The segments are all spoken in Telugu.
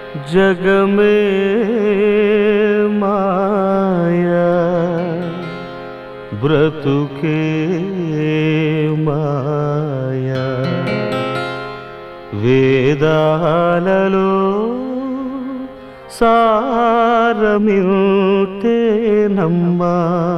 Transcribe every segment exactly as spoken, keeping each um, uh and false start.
जग में माया ब्रतुके माया वेदाలలో సారమింతేనమ్మా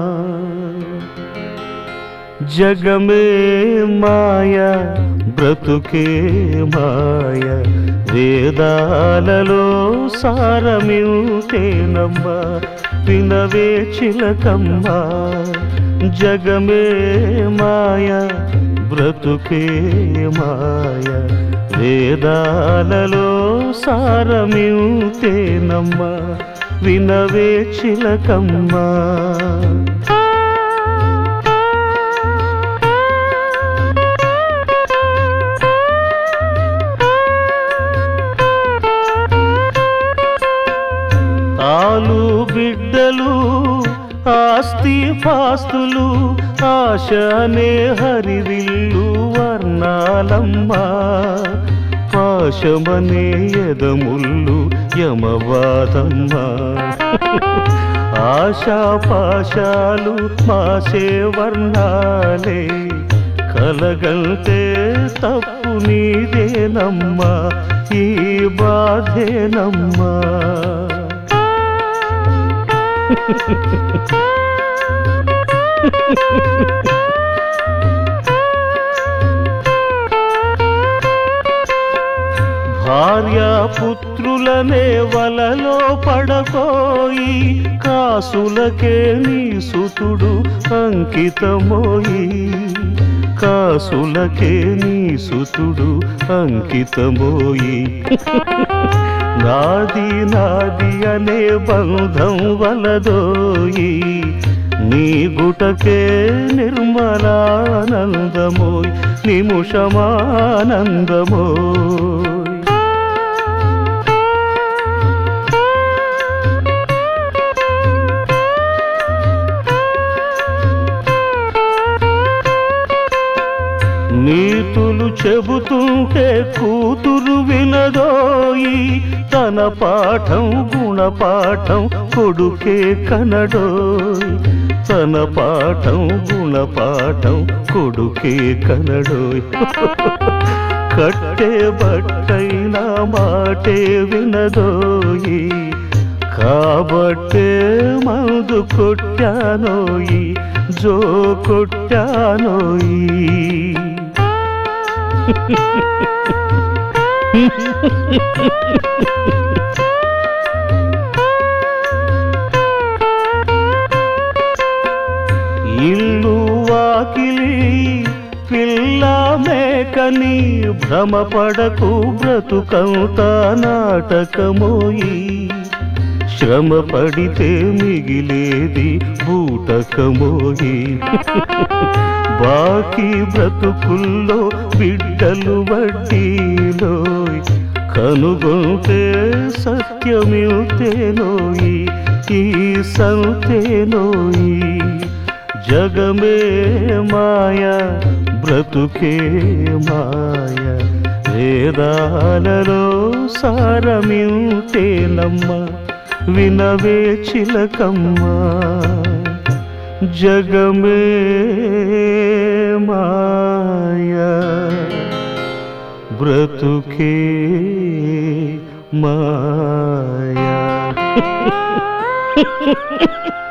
जग में माया ब्रतुके माया వేదాలలో సారమింతేనమ్మా వినవే చిలకమ్మా జగ మే మాయా బ్రతుకే మాయా వేదాలలో సారమింతేనమ్మా వినవే చిలకమ్మా ఆలు బిడ్డలు ఆస్తి పాస్తులు ఆశ అనే హరివిల్లు వర్ణాలమ్మా పాశమనే ఎదముళ్ళు యమవాదమ్మా ఆశా పాశాలు మాసే వర్ణాలే కలగంటే తప్పు నీదేనమ్మా ఈ బాధేనమ్మా భార్యాపుత్రులనే వలలో పడకోయి కాసులకే నీ సుతుడు అంకితమోయి కాసులకే నీ సుతుడు అంకితమోయి నాది నాది అనే బంధం వలదోయి నీ గుటకే నిర్మలానందమోయ్ నిముషమానందమోయ్ నీతులు చెబుతుంటే కూతురు వినదోయి తన పాఠం గుణపాఠం కొడుకే కనడోయ్ తన పాఠం గుణపాఠం కొడుకే కనడోయ్ కట్టే బట్టైనా మాటే వినదోయి కాబట్టే మందు కొట్టానోయి జో కొట్టానోయి ఇల్లు వాకిలి పిల్ల మేకని భ్రమపడకు బ్రతుకంతా నాటకమోయి శ్రమ పడితే మిగిలేది బూటకమోయి బాకీ బ్రతుకుల్లో బిడ్డలు వడ్డీలో కనుగొంటే సత్యమితేనోయి ఈ సంతేనోయి జగ మే మాయా బ్రతుకే మాయా వేదాలలో సారమింతేనమ్మా వినవే చిలకమ్మా జగ మే మాయా బ్రతుకే మాయా